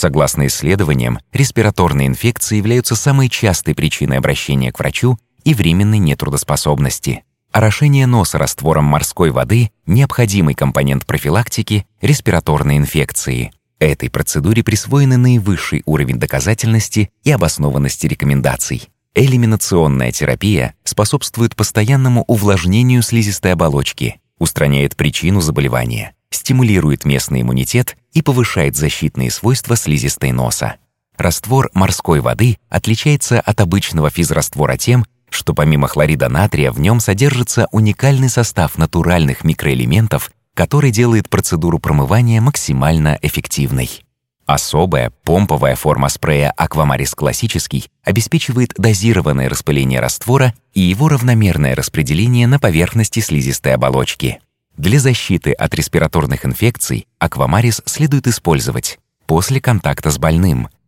Согласно исследованиям, респираторные инфекции являются самой частой причиной обращения к врачу и временной нетрудоспособности. Орошение носа раствором морской воды – необходимый компонент профилактики респираторной инфекции. Этой процедуре присвоены наивысший уровень доказательности и обоснованности рекомендаций. Элиминационная терапия способствует постоянному увлажнению слизистой оболочки, устраняет причину заболевания, стимулирует местный иммунитет и повышает защитные свойства слизистой носа. Раствор морской воды отличается от обычного физраствора тем, что помимо хлорида натрия в нем содержится уникальный состав натуральных микроэлементов, который делает процедуру промывания максимально эффективной. Особая помповая форма спрея Aquamaris классический обеспечивает дозированное распыление раствора и его равномерное распределение на поверхности слизистой оболочки. Для защиты от респираторных инфекций Aquamaris следует использовать после контакта с больным,